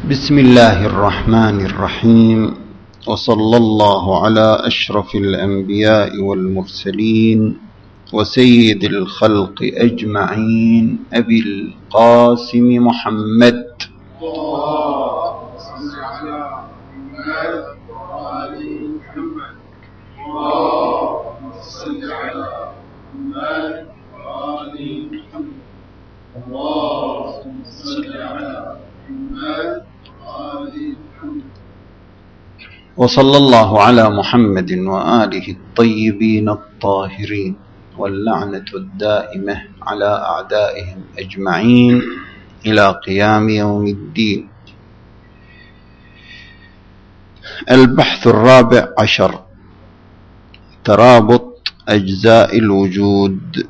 بسم الله الرحمن الرحيم، وصلى الله على أشرف الأنبياء والمرسلين وسيد الخلق أجمعين أبي القاسم محمد وصلى الله على محمد وآله الطيبين الطاهرين، واللعنة الدائمة على أعدائهم أجمعين إلى قيام يوم الدين. البحث الرابع عشر: ترابط أجزاء الوجود.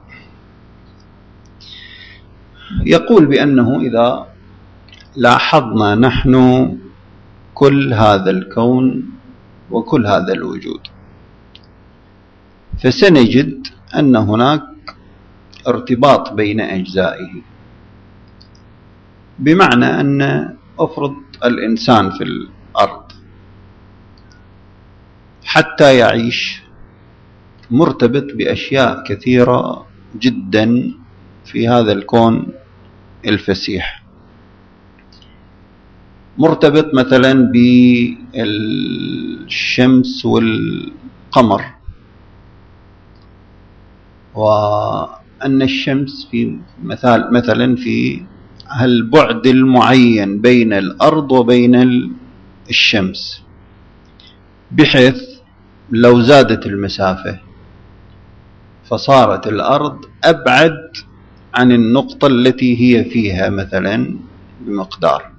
يقول بأنه إذا لاحظنا نحن كل هذا الكون وكل هذا الوجود، فسنجد أن هناك ارتباط بين أجزائه، بمعنى أن أفرض الإنسان في الأرض حتى يعيش مرتبط بأشياء كثيرة جدا في هذا الكون الفسيح. مرتبط مثلا بالشمس والقمر، وأن الشمس في مثلا في البعد المعين بين الأرض وبين الشمس، بحيث لو زادت المسافة فصارت الأرض أبعد عن النقطة التي هي فيها مثلا بمقدار،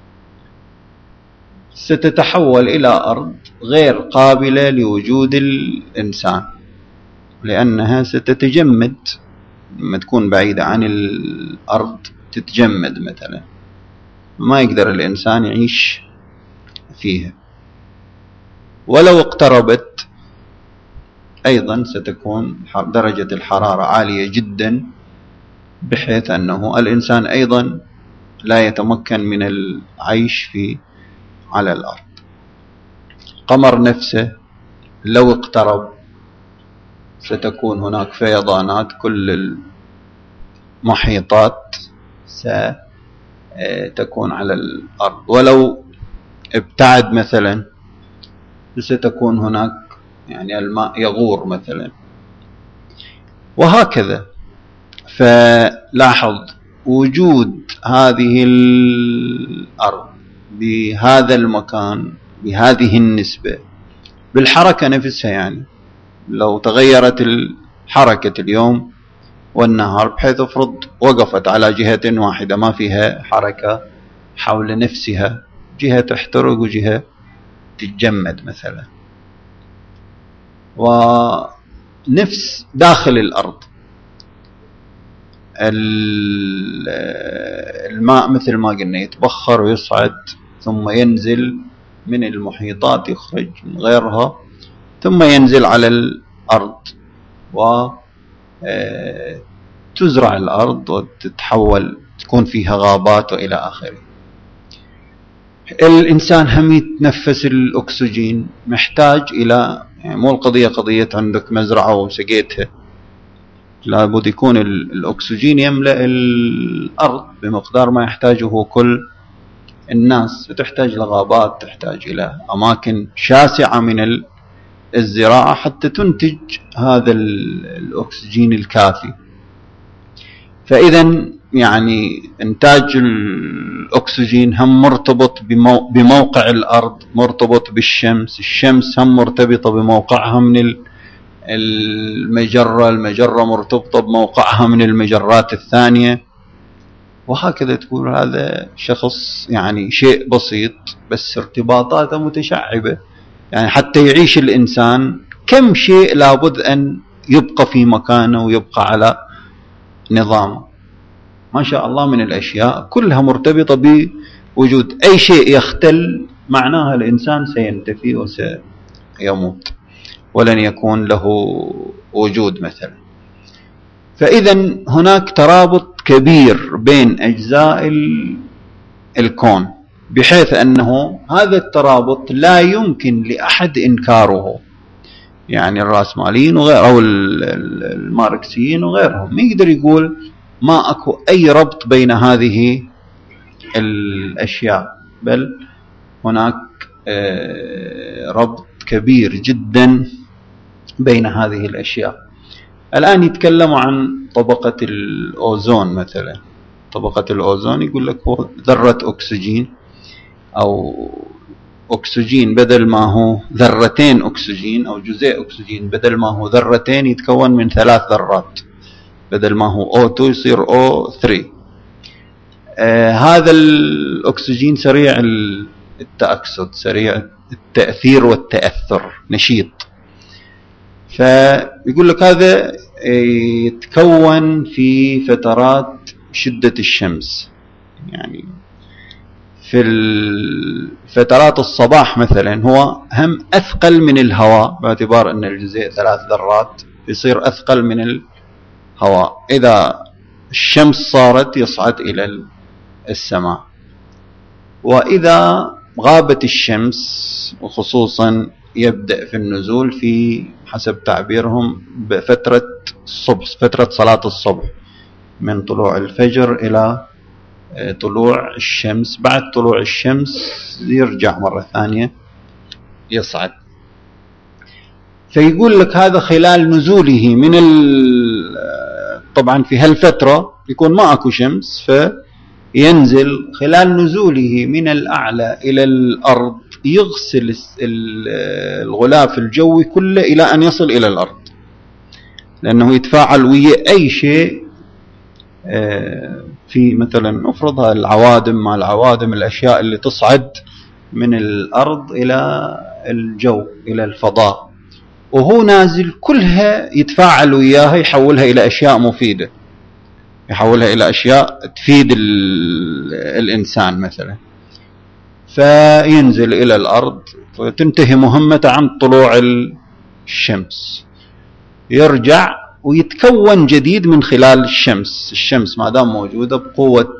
ستتحول إلى أرض غير قابلة لوجود الإنسان، لأنها ستتجمد لما تكون بعيدة عن الأرض، تتجمد مثلا، ما يقدر الإنسان يعيش فيها. ولو اقتربت أيضا ستكون درجة الحرارة عالية جدا، بحيث أنه الإنسان أيضا لا يتمكن من العيش على الأرض. القمر نفسه لو اقترب ستكون هناك فيضانات، كل المحيطات ستكون على الأرض، ولو ابتعد مثلا ستكون هناك يعني الماء يغور مثلا، وهكذا. فلاحظ وجود هذه الأرض بهذا المكان بهذه النسبة بالحركة نفسها، يعني لو تغيرت الحركة اليوم والنهار بحيث افرض وقفت على جهة واحدة ما فيها حركة حول نفسها، جهة تحترق وجهة تتجمد مثلا. ونفس داخل الأرض الماء مثل ما قلنا يتبخر ويصعد، ثم ينزل من المحيطات، يخرج من غيرها، ثم ينزل على الأرض وتزرع الأرض وتتحول، تكون فيها غابات وإلى آخره. الإنسان هم يتنفس الأكسجين، محتاج إلى، يعني مو القضية قضية عندك مزرعة وسقيتها، لابد يكون الأكسجين يملأ الأرض بمقدار ما يحتاجه كل الناس، تحتاج لغابات، تحتاج إلى أماكن شاسعة من الزراعة حتى تنتج هذا الأكسجين الكافي. فإذا يعني إنتاج الأكسجين هم مرتبط بموقع الأرض، مرتبط بالشمس، الشمس هم مرتبطة بموقعها من المجرة مرتبطة بموقعها من المجرات الثانية، وهكذا. تقول هذا شخص يعني شيء بسيط بس ارتباطاته متشعبة، يعني حتى يعيش الإنسان كم شيء لابد أن يبقى في مكانه ويبقى على نظامه. ما شاء الله من الأشياء كلها مرتبطة بوجود، أي شيء يختل معناها الإنسان سينتفي وسيموت ولن يكون له وجود مثلا. فإذا هناك ترابط كبير بين أجزاء الكون، بحيث أنه هذا الترابط لا يمكن لأحد إنكاره، يعني الرأسماليين وغير أو الماركسيين وغيرهم ما يقدر يقول ما أكو أي ربط بين هذه الأشياء، بل هناك ربط كبير جدا بين هذه الأشياء. الآن يتكلموا عن طبقة الأوزون مثلا. طبقة الأوزون يقول لك هو ذرة أكسجين أو أكسجين بدل ما هو ذرتين أكسجين أو جزيء أكسجين بدل ما هو ذرتين يتكون من 3 ذرات، بدل ما هو O2 يصير O3. هذا الأكسجين سريع التأكسد، سريع التأثير والتأثر، نشيط. فيقول لك هذا يتكون في فترات شدة الشمس، يعني في فترات الصباح مثلا هو هم أثقل من الهواء، باعتبار أن الجزيء 3 ذرات يصير أثقل من الهواء. إذا الشمس صارت يصعد إلى السماء، وإذا غابت الشمس وخصوصا يبدأ في النزول في حسب تعبيرهم بفترة الصبح، فترة صلاة الصبح من طلوع الفجر إلى طلوع الشمس. بعد طلوع الشمس يرجع مرة ثانية يصعد. فيقول لك هذا خلال نزوله من طبعا في هالفترة يكون ما أكو شمس، فينزل خلال نزوله من الأعلى إلى الأرض يغسل الغلاف الجوي كله إلى أن يصل إلى الأرض، لأنه يتفاعل ويا أي شيء في مثلا افرضها العوادم مع العوادم، الأشياء اللي تصعد من الأرض إلى الجو إلى الفضاء، وهو نازل كلها يتفاعل وياها، يحولها إلى أشياء مفيدة، يحولها إلى أشياء تفيد الإنسان مثلا. فينزل إلى الأرض وتنتهي مهمته عند طلوع الشمس، يرجع ويتكون جديد من خلال الشمس. الشمس ما دام موجودة بقوة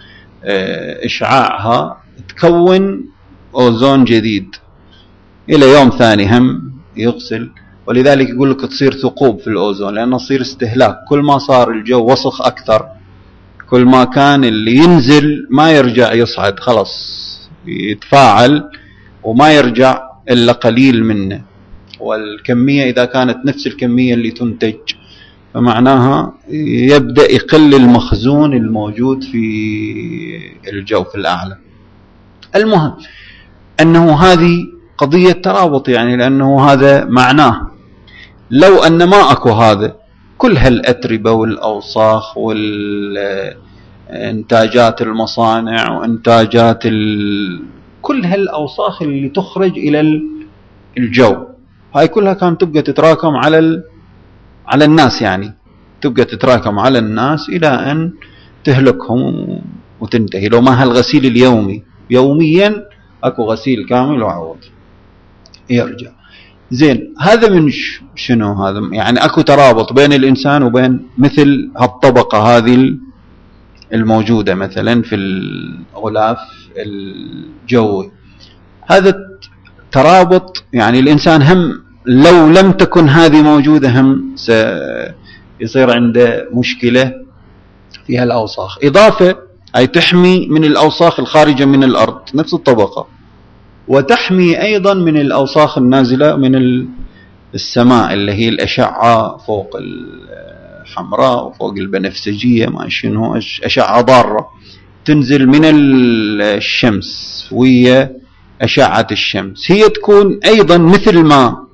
إشعاعها تكون أوزون جديد، إلى يوم ثاني هم يغسل. ولذلك يقول لك تصير ثقوب في الأوزون، لأنه تصير استهلاك. كل ما صار الجو وسخ أكثر، كل ما كان اللي ينزل ما يرجع يصعد، خلص يتفاعل وما يرجع إلا قليل منه. والكمية إذا كانت نفس الكمية اللي تنتج فمعناها يبدأ يقل المخزون الموجود في الجو في الأعلى. المهم أنه هذه قضية ترابط، يعني لأنه هذا معناه لو أن ما أكو هذا كل هالأتربة والأوساخ والإنتاجات المصانع وإنتاجات كل هالأوساخ اللي تخرج إلى الجو، هاي كلها كانت تبقى تتراكم على الناس، يعني تبقى تتراكم على الناس إلى أن تهلكهم وتنتهي. لو ما هالغسيل اليومي يوميا أكو غسيل كامل وعوض يرجع. زين، هذا من شنو هذا؟ يعني أكو ترابط بين الإنسان وبين مثل هالطبقة هذه الموجودة مثلا في الغلاف الجوي. هذا ترابط يعني الإنسان هم لو لم تكن هذه موجودة هم سيصير عنده مشكلة فيها الأوساخ. إضافة أي تحمي من الأوساخ الخارجة من الأرض نفس الطبقة، وتحمي أيضا من الأوساخ النازلة من السماء اللي هي الأشعة فوق الحمراء وفوق البنفسجية، ما شنو أشعة ضارة تنزل من الشمس وهي أشعة الشمس. هي تكون أيضا مثل ما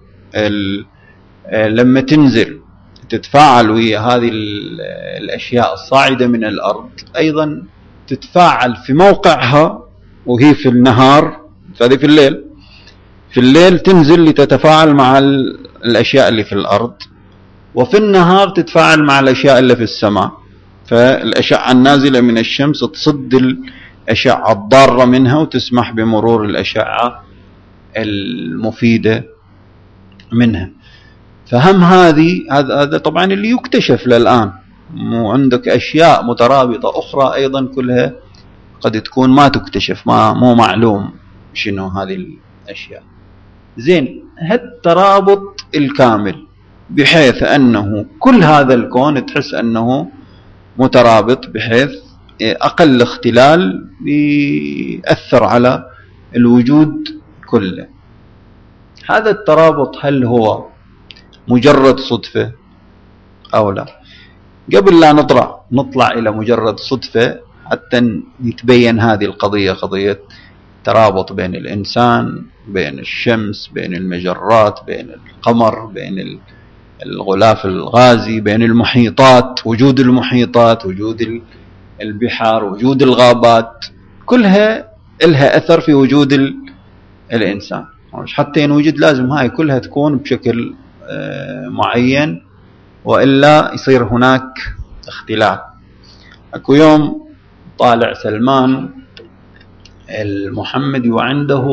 لما تنزل تتفاعل وهي هذه الأشياء الصاعدة من الأرض، أيضا تتفاعل في موقعها وهي في النهار، هذه في الليل تنزل لتتفاعل مع الأشياء اللي في الأرض، وفي النهار تتفاعل مع الأشياء اللي في السماء. فالأشعة النازلة من الشمس تصد الأشعة الضارة منها وتسمح بمرور الأشعة المفيدة منها. فهم هذا طبعا اللي يكتشف للآن، وعندك أشياء مترابطة أخرى أيضا كلها قد تكون ما تكتشف، مو معلوم شنو هذه الأشياء. زين، هالترابط الكامل بحيث أنه كل هذا الكون تحس أنه مترابط، بحيث أقل اختلال بيأثر على الوجود كله. هذا الترابط هل هو مجرد صدفة أو لا؟ قبل لا نطلع إلى مجرد صدفة حتى يتبين هذه القضية، قضية ترابط بين الإنسان، بين الشمس، بين المجرات، بين القمر، بين الغلاف الغازي، بين المحيطات، وجود المحيطات، وجود البحار، وجود الغابات، كلها لها أثر في وجود الإنسان. حتى ينوجد لازم هاي كلها تكون بشكل معين، وإلا يصير هناك اختلاف. اكو يوم طالع سلمان المحمدي وعنده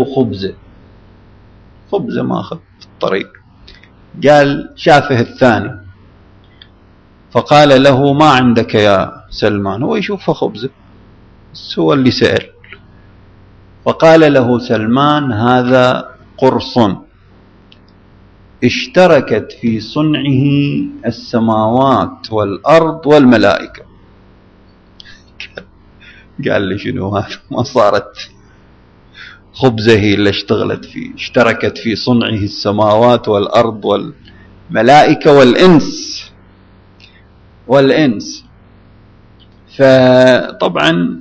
خبزة ماخذ في الطريق، قال شافه الثاني فقال له ما عندك يا سلمان؟ هو يشوفه خبزة بس هو اللي سأل، فقال له سلمان هذا قرص اشتركت في صنعه السماوات والأرض والملائكة. قال لي شنو هذا؟ ما صارت خبزة هي اللي اشتركت في صنعه السماوات والأرض والملائكة والإنس. فطبعا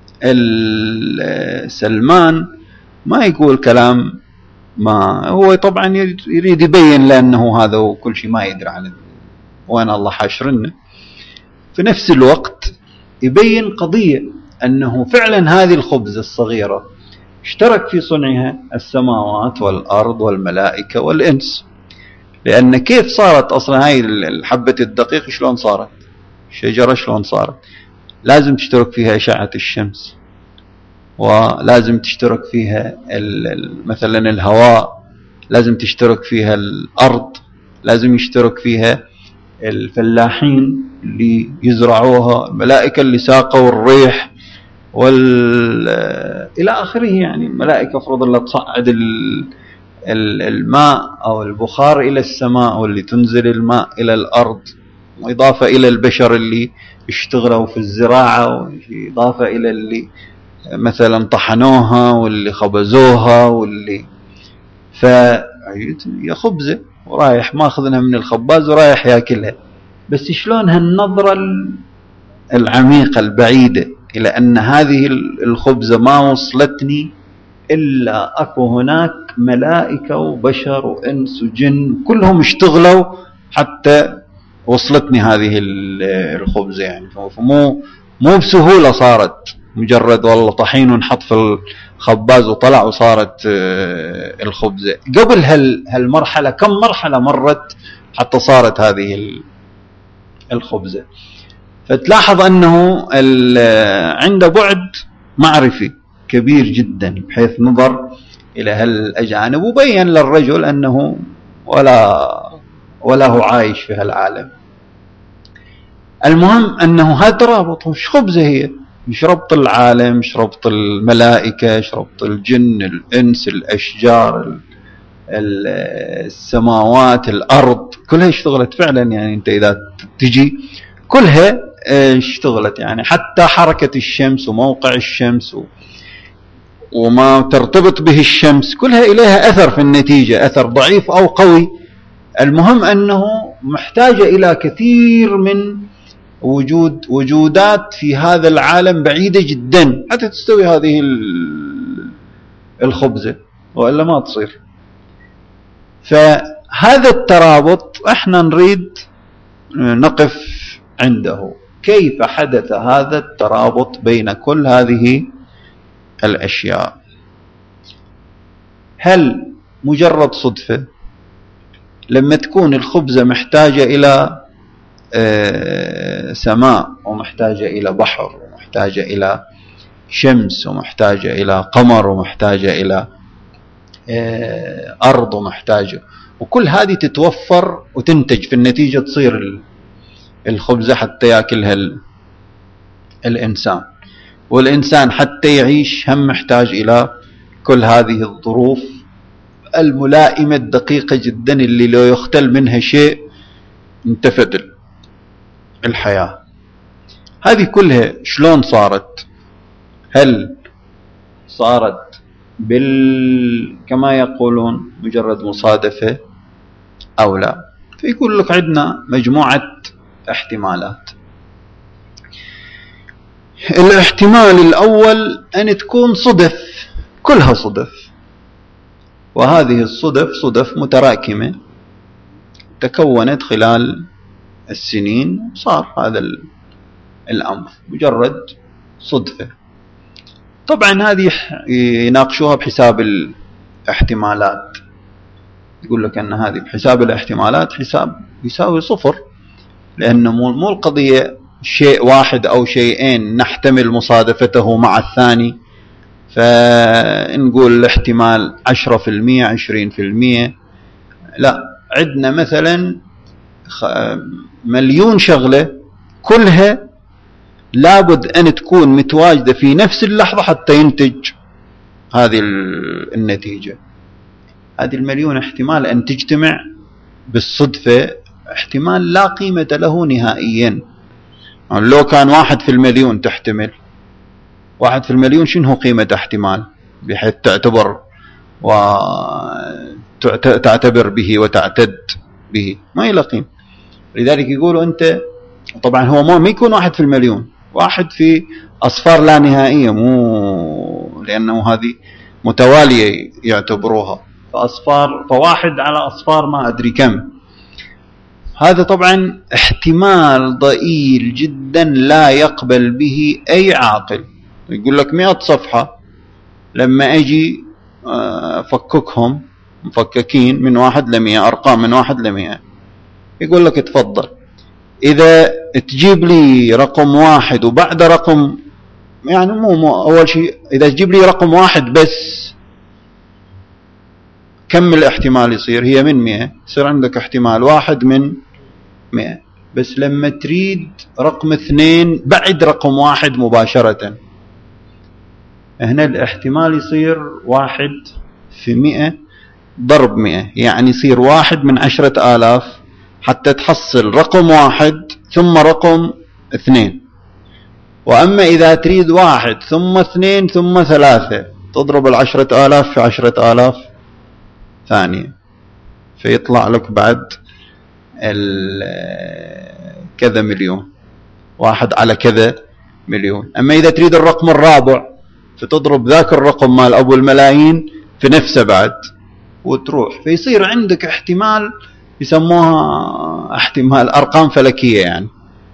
سلمان ما يقول كلام، ما هو طبعا يريد يبين لأنه هذا وكل شيء ما يدري عن وين الله حاشرنا. في نفس الوقت يبين قضية أنه فعلا هذه الخبزة الصغيرة اشترك في صنعها السماوات والأرض والملائكة والإنس. لأن كيف صارت أصلا هاي الحبة الدقيق؟ شلون صارت شجرة؟ شلون صارت؟ لازم تشترك فيها إشعة الشمس، ولازم تشترك فيها مثلا الهواء، لازم تشترك فيها الأرض، لازم يشترك فيها الفلاحين اللي يزرعوها، الملائكة اللي ساقوا الريح إلى آخره. يعني الملائكة فرض الله تصعد الماء أو البخار إلى السماء، واللي تنزل الماء إلى الأرض، وإضافة إلى البشر اللي يشتغلوا في الزراعة، وإضافة إلى اللي مثلا طحنوها واللي خبزوها واللي يا خبزة ورايح ماخذنها من الخباز ورايح ياكلها. بس شلون هالنظرة العميقة البعيدة إلى أن هذه الخبزة ما وصلتني إلا أكو هناك ملائكة وبشر وإنس وجن كلهم اشتغلوا حتى وصلتني هذه الخبزة. يعني مو بسهولة صارت مجرد والله طحين ونحط في الخباز وطلع وصارت الخبزة. قبل هالمرحلة كم مرحلة مرت حتى صارت هذه الخبزة. فتلاحظ أنه عنده بعد معرفي كبير جدا، بحيث نظر إلى هالأجانب وبين للرجل أنه ولا هو عايش في هالعالم. المهم أنه هذا ترابط، وش خبزة هي؟ مش ربط العالم، مش ربط الملائكة، مش ربط الجن، الإنس، الأشجار، السماوات، الأرض، كلها اشتغلت فعلا. يعني أنت إذا تجي كلها اشتغلت، يعني حتى حركة الشمس وموقع الشمس وما ترتبط به الشمس كلها إليها أثر في النتيجة، أثر ضعيف أو قوي. المهم أنه محتاجة إلى كثير من وجودات في هذا العالم بعيدة جدا حتى تستوي هذه الخبزة، وإلا ما تصير. فهذا الترابط احنا نريد نقف عنده. كيف حدث هذا الترابط بين كل هذه الأشياء؟ هل مجرد صدفة؟ لما تكون الخبزة محتاجة إلى سماء، ومحتاجة إلى بحر، ومحتاجة إلى شمس، ومحتاجة إلى قمر، ومحتاجة إلى أرض، ومحتاجة، وكل هذه تتوفر وتنتج في النتيجة تصير الخبزة حتى يأكلها الإنسان. والإنسان حتى يعيش هم محتاج إلى كل هذه الظروف الملائمة الدقيقة جدا اللي لو يختل منها شيء انتفت الحياة. هذه كلها شلون صارت؟ هل صارت كما يقولون مجرد مصادفة أو لا؟ فيقول لك عندنا مجموعة احتمالات. الاحتمال الأول أن تكون صدف، كلها صدف، وهذه الصدف صدف متراكمة تكونت خلال السنين، صار هذا الأمر مجرد صدفة. طبعا هذه يناقشوها بحساب الاحتمالات، يقول لك أن هذه بحساب الاحتمالات حساب يساوي صفر، لأنه مو القضية شيء واحد أو شيئين نحتمل مصادفته مع الثاني فنقول الاحتمال 10% 20%. لا، عندنا مثلا 1,000,000 شغلة كلها لابد أن تكون متواجدة في نفس اللحظة حتى ينتج هذه النتيجة. هذه 1,000,000 احتمال أن تجتمع بالصدفة احتمال لا قيمة له نهائيا. لو كان 1 في 1,000,000 تحتمل، 1 في 1,000,000 شنو قيمة احتمال بحيث تعتبر وتعتبر به وتعتد به؟ ما إلى قيمة. لذلك يقولوا أنت طبعا هو ما يكون 1 في 1,000,000، 1 في أصفار لا نهائية، مو لأنه هذه متوالية يعتبروها، فأصفار، فواحد على أصفار ما أدري كم. هذا طبعا احتمال ضئيل جدا لا يقبل به أي عاقل. يقول لك 100 صفحة، لما أجي أفككهم مفككين من 1 ل100، أرقام من 1 ل100، يقول لك تفضل إذا تجيب لي رقم 1 وبعد رقم، يعني مو أول شيء إذا تجيب لي رقم 1 بس، كم الاحتمال يصير؟ هي من 100 يصير عندك احتمال 1 من 100. بس لما تريد رقم 2 بعد رقم 1 مباشرة، هنا الاحتمال يصير 1 في 100 ضرب 100، يعني يصير 1 من 10,000 حتى تحصل رقم 1 ثم رقم 2. وأما إذا تريد 1 ثم 2 ثم 3، تضرب 10,000 في 10,000 ثانية، فيطلع لك بعد كذا مليون، 1 على كذا مليون. أما إذا تريد الرقم الرابع فتضرب ذاك الرقم مال أبو الملايين في نفسه بعد وتروح، فيصير عندك احتمال يسموها احتمال أرقام فلكية. يعني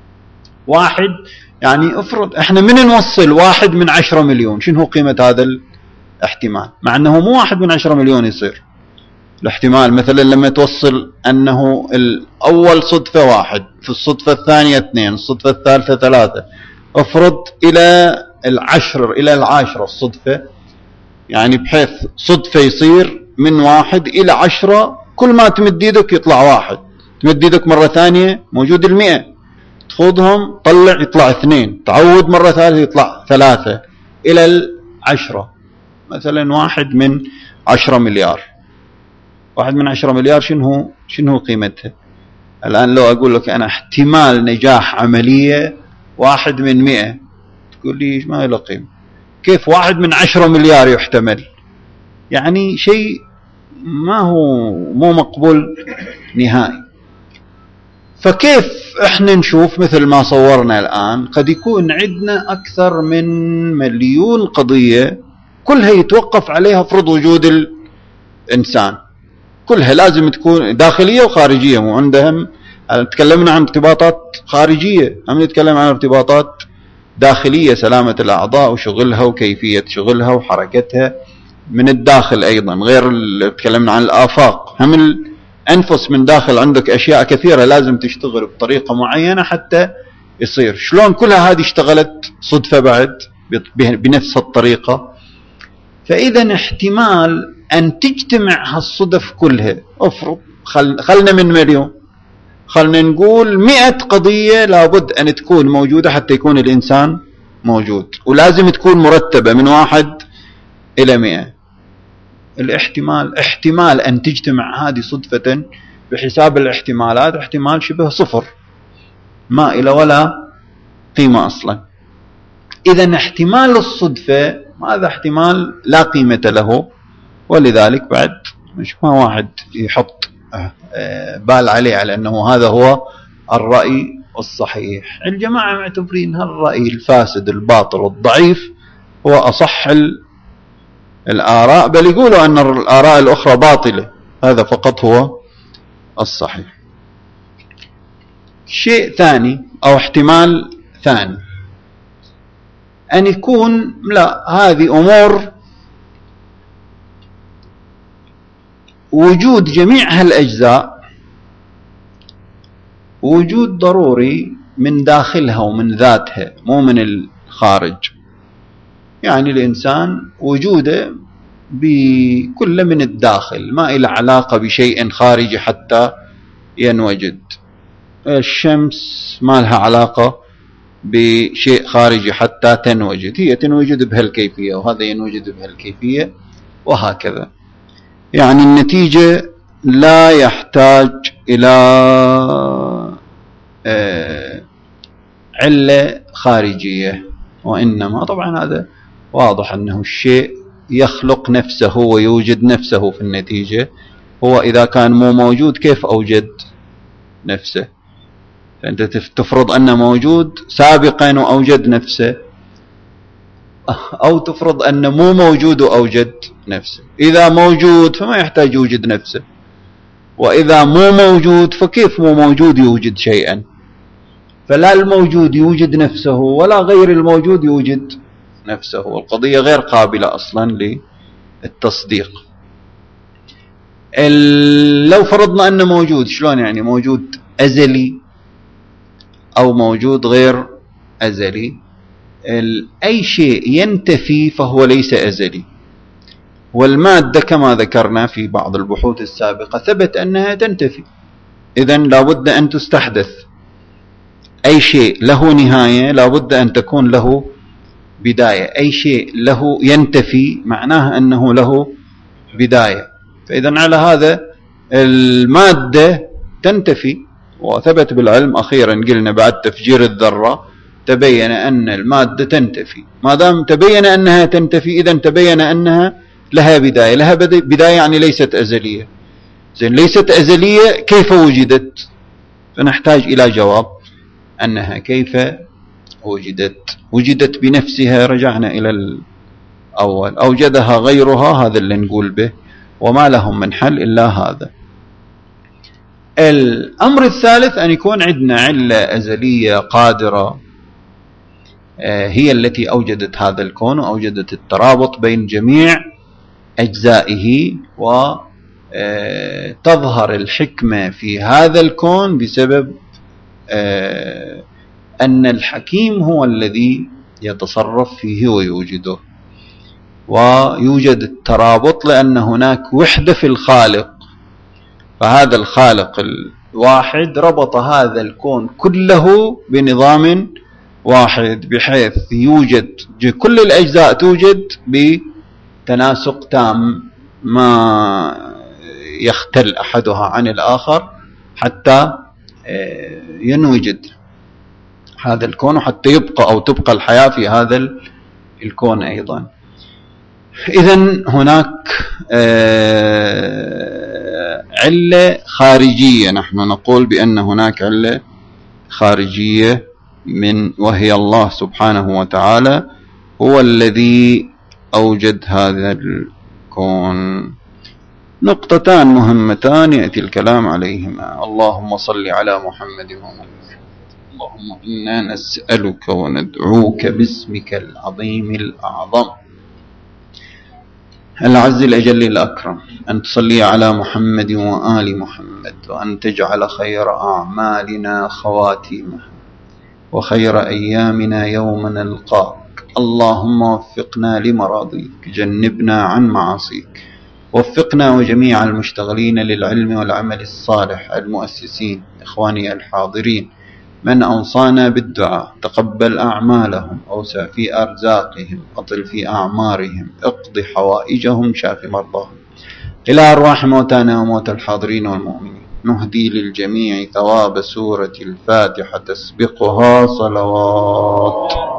1، يعني افرض احنا من نوصل 1 من 10 مليون، شنو قيمة هذا الاحتمال؟ مع أنه مو 1 من 10 مليون يصير الاحتمال. مثلا لما توصل أنه الأول صدفة 1، في الصدفة الثانية 2، الصدفة الثالثة 3، افرض إلى 10 إلى 10 الصدفة، يعني بحيث صدفة يصير من 1 إلى 10، كل ما تمد يدك يطلع 1، تمد يدك مرة ثانية موجود 100، تخوضهم طلع يطلع 2، تعود مرة ثالثة يطلع 3 إلى 10. مثلا 1 من 10 مليار، 1 من 10 مليار شنو قيمتها؟ الآن لو أقول لك أنا احتمال نجاح عملية 1 من 100، تقول لي ما له قيمة. كيف 1 من 10 مليار يحتمل؟ يعني شيء مو مقبول نهائي. فكيف احنا نشوف مثل ما صورنا الآن قد يكون عندنا أكثر من 1,000,000 قضية كلها يتوقف عليها فرض وجود الإنسان، كلها لازم تكون داخلية وخارجية. مو عندهم تكلمنا عن ارتباطات خارجية، هم نتكلم عن ارتباطات داخلية، سلامة الأعضاء وشغلها وكيفية شغلها وحركتها من الداخل أيضا، غير اللي تكلمنا عن الآفاق. هم الأنفس من داخل عندك أشياء كثيرة لازم تشتغل بطريقة معينة حتى يصير. شلون كلها هذه اشتغلت صدفة بعد بنفس الطريقة؟ فإذا احتمال أن تجتمع هالصدف كلها، افرض خلنا من 1,000,000، خلنا نقول 100 قضية لابد أن تكون موجودة حتى يكون الإنسان موجود، ولازم تكون مرتبة من 1 إلى 100. الاحتمال احتمال أن تجتمع هذه صدفة بحساب الاحتمالات احتمال شبه 0، ما إلى ولا قيمة أصلا. إذن احتمال الصدفة هذا احتمال لا قيمة له، ولذلك بعد مش ما واحد يحط بال عليه على أنه هذا هو الرأي الصحيح. الجماعة معتبرين هالرأي الفاسد الباطل الضعيف هو أصح الآراء، بل يقولوا أن الآراء الأخرى باطلة، هذا فقط هو الصحيح. شيء ثاني أو احتمال ثاني أن يكون لا، هذه أمور وجود جميع هالأجزاء وجود ضروري من داخلها ومن ذاتها مو من الخارج. يعني الإنسان وجوده بكل من الداخل، ما إلى علاقة بشيء خارجي حتى ينوجد. الشمس ما لها علاقة بشيء خارجي حتى تنوجد، هي تنوجد بهالكيفية وهذا ينوجد بهالكيفية وهكذا. يعني النتيجة لا يحتاج إلى علة خارجية، وإنما طبعا هذا واضح أنه الشيء يخلق نفسه ويوجد نفسه في النتيجة. هو إذا كان مو موجود كيف أوجد نفسه؟ فأنت تفرض أنه موجود سابقا وأوجد نفسه، أو تفرض أنه مو موجود وأوجد نفسه. إذا موجود فما يحتاج يوجد نفسه، وإذا مو موجود فكيف مو موجود يوجد شيئا؟ فلا الموجود يوجد نفسه ولا غير الموجود يوجد نفسه، والقضية غير قابلة أصلا للتصديق. لو فرضنا أنه موجود، شلون يعني موجود أزلي أو موجود غير أزلي؟ أي شيء ينتفي فهو ليس أزلي، والمادة كما ذكرنا في بعض البحوث السابقة ثبت أنها تنتفي، إذن لابد أن تستحدث. أي شيء له نهاية لابد أن تكون له بداية، أي شيء له ينتفي معناه أنه له بداية. فإذن على هذا المادة تنتفي، وثبت بالعلم أخيرا قلنا بعد تفجير الذرة تبين أن المادة تنتفي. ما دام تبين أنها تنتفي إذن تبين أنها لها بداية، لها بداية يعني ليست أزلية. زين ليست أزلية كيف وجدت؟ فنحتاج إلى جواب أنها كيف وجدت. وجدت بنفسها، رجعنا إلى الأول، أوجدها غيرها، هذا اللي نقول به، وما لهم من حل إلا هذا. الأمر الثالث أن يكون عندنا علة أزلية قادرة هي التي أوجدت هذا الكون وأوجدت الترابط بين جميع أجزائه، وتظهر الحكمة في هذا الكون بسبب أن الحكيم هو الذي يتصرف فيه ويوجده، ويوجد الترابط لأن هناك وحدة في الخالق. فهذا الخالق الواحد ربط هذا الكون كله بنظام واحد، بحيث يوجد كل الأجزاء توجد بتناسق تام، ما يختل أحدها عن الآخر حتى ينوجد هذا الكون، وحتى يبقى أو تبقى الحياة في هذا الكون أيضا. إذن هناك علة خارجية، نحن نقول بأن هناك علة خارجية وهي الله سبحانه وتعالى هو الذي أوجد هذا الكون. نقطتان مهمتان يأتي الكلام عليهما. اللهم صل على محمد ومن. اللهم إنا نسألك وندعوك باسمك العظيم الأعظم العز الأجل الأكرم أن تصلي على محمد وآل محمد، وأن تجعل خير أعمالنا خواتيمها، وخير أيامنا يوم نلقاك. اللهم وفقنا لمراضيك، جنبنا عن معاصيك، وفقنا وجميع المشتغلين للعلم والعمل الصالح، المؤسسين، إخواني الحاضرين، من أوصانا بالدعاء: تقبل أعمالهم، أوسع في أرزاقهم، أطل في أعمارهم، اقض حوائجهم، شاف مرضاهم. إلى أرواح موتانا وموتى الحاضرين والمؤمنين نهدي للجميع ثواب سورة الفاتحة تسبقها صلوات.